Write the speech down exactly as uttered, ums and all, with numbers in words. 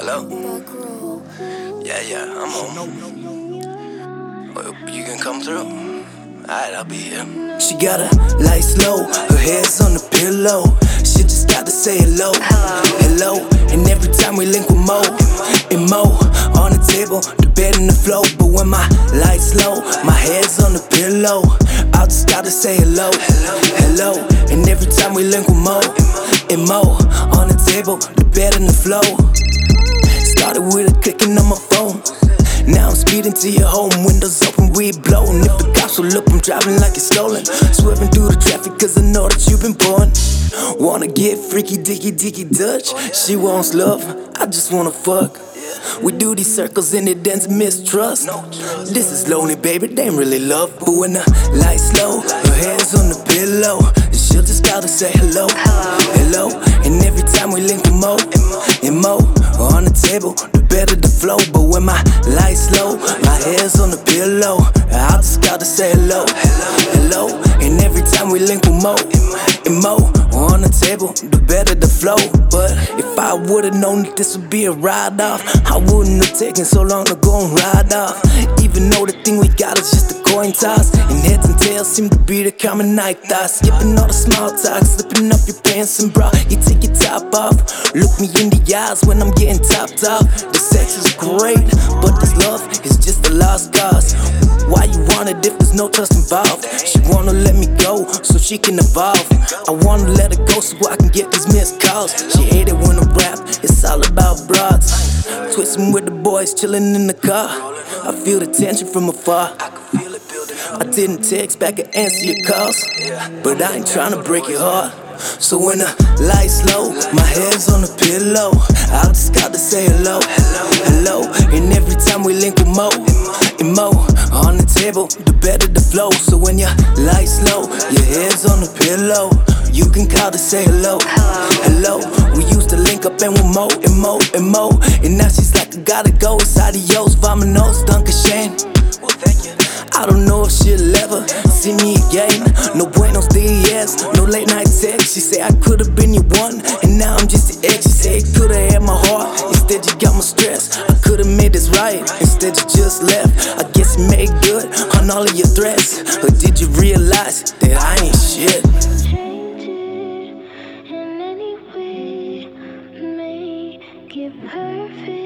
Hello? Yeah, yeah, I'm home. Well, you can come through? Alright, I'll be here. She got her lights low, her head's on the pillow. She just got to say hello, hello. And every time we link with Mo, and Mo on the table, the bed and the floor. But when my lights low, my head's on the pillow, I just gotta say hello, hello. And every time we link with Mo, and Mo on the table, the bed and the floor. Started with a clicking on my phone. Now I'm speeding to your home, windows open, we blowin'. If the cops will look, I'm driving like it's stolen. Swerving through the traffic cause I know that you've been born. Wanna get freaky, dicky, dicky Dutch. She wants love, I just wanna fuck. We do these circles and it ends in mistrust. This is lonely, baby, they ain't really love. But when the lights low, her head's on the pillow, she'll just gotta say hello, hello. And every time we link with Mo, and Mo on the table, the better the flow. But when my lights low, my head's on the pillow, I just gotta say hello, hello. And every time we link with Mo, and Mo on the table, the better the flow. But if I would've known that this would be a ride-off, I wouldn't have taken so long to go and ride off. Even though the thing we got is just a coin toss, and heads and tails seem to be the common night thought. Skipping all the small talk, slipping up your pants and bra, you take your top off. Look me in the eyes when I'm getting topped off. The sex is great, but this love is just a lost cause. Why you want it if there's no trust involved? She wanna let me go so she can evolve. I wanna let her go so I can get these missed calls. She hate it when I rap, it's all about broads. Twisting with the boys, chilling in the car. I feel the tension from afar. I didn't text back and answer your calls, but I ain't tryna break your heart. So when the lights low, my head's on the pillow, I just gotta say hello, hello. And every time we link with Mo, and Mo on the table, the better the flow. So when your lights low, your head's on the pillow, you can call to say hello, hello. We used to link up and with Mo, and Mo, and Mo, and now she's like, I gotta go, it's adios, vamonos, Dankeschön. Well, thank you. I don't know if she'll ever see me again. No buenos dias, no late night text. She say I could've been your one, and now I'm just the ex. She say it could've had my heart, instead you got my stress. I could've made this right, instead you just left. I guess you made good on all of your threats. Or did you realize that I ain't shit? Change it in any way, may give her